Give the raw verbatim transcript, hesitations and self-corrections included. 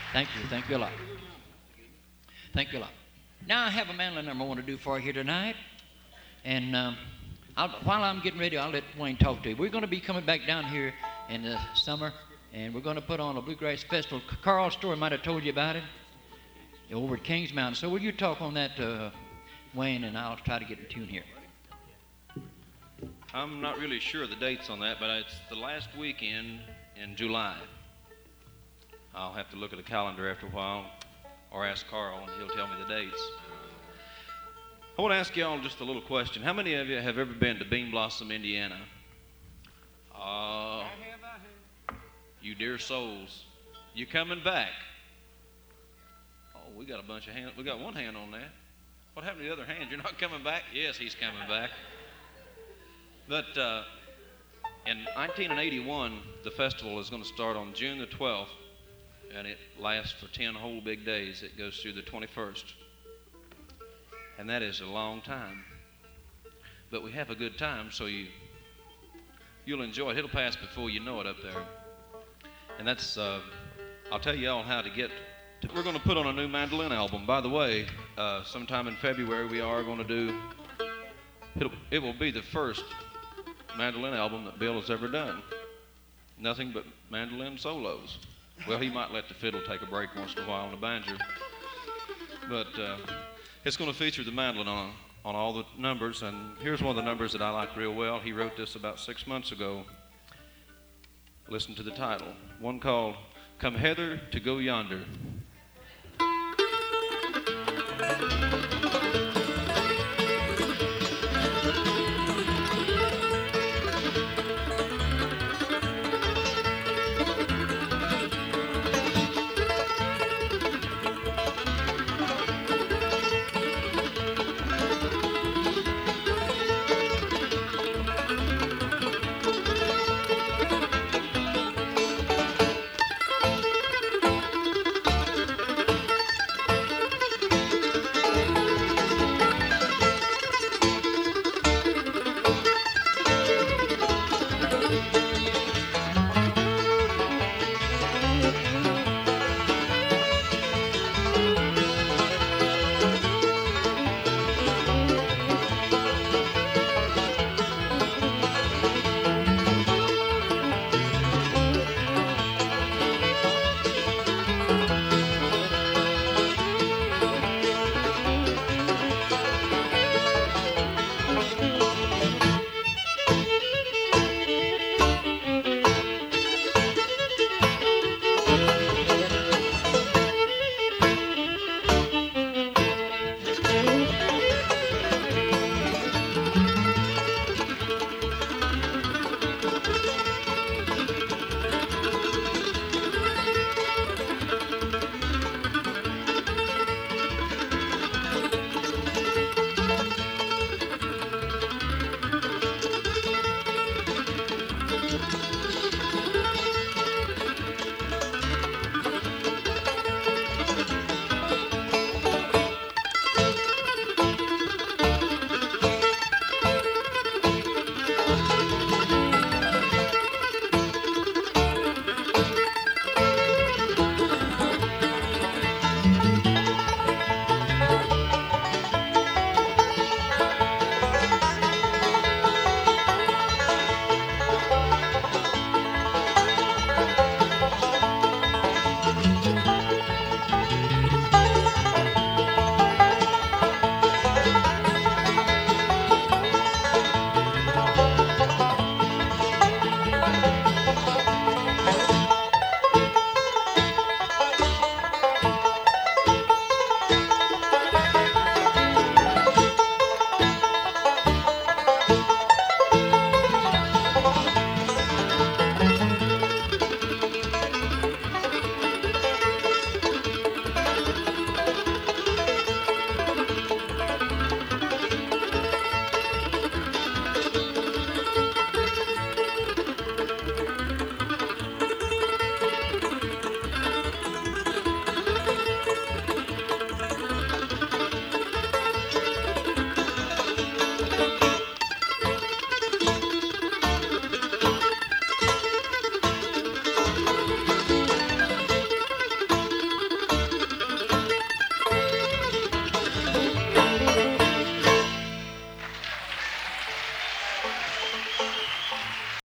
Thank you. Thank you a lot. Thank you a lot. Now I have a mandolin number I want to do for you here tonight. And um, I'll, while I'm getting ready, I'll let Wayne talk to you. We're going to be coming back down here in the summer, and we're going to put on a Bluegrass Festival. Carl Story might have told you about it over at Kings Mountain. So will you talk on that, uh, Wayne, and I'll try to get in tune here. I'm not really sure of the dates on that, but it's the last weekend in July. I'll have to look at the calendar after a while or ask Carl, and he'll tell me the dates. I want to ask y'all just a little question. How many of you have ever been to Bean Blossom, Indiana? Uh, you dear souls. You coming back? Oh, we got a bunch of hands. We got one hand on that. What happened to the other hand? You're not coming back? Yes, he's coming back. But uh, in nineteen eighty-one, the festival is going to start on June the twelfth, and it lasts for ten whole big days. It goes through the twenty-first. And that is a long time. But we have a good time, so you, you'll enjoy it. It'll pass before you know it up there. And that's, uh, I'll tell you all how to get, to, we're going to put on a new mandolin album. By the way, uh, sometime in February we are going to do, it'll, it will be the first mandolin album that Bill has ever done. Nothing but mandolin solos. Well, he might let the fiddle take a break once in a while on the banjo. But uh, it's going to feature the mandolin on, on all the numbers, and here's one of the numbers that I like real well. He wrote this about six months ago. Listen to the title. One called Come Hither to Go Yonder.